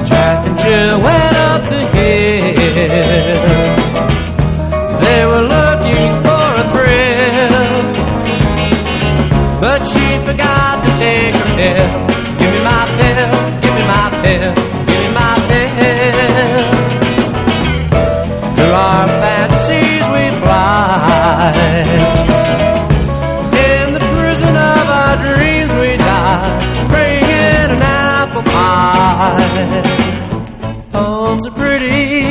Jack and Jill went up the hill. They were looking for a thrill, but she forgot to take her pill. Give me my pill, give me my pill, give me my pill. Through our fantasies we fly, in the prison of our dreams we die, praying in an apple pie. Poems are pretty,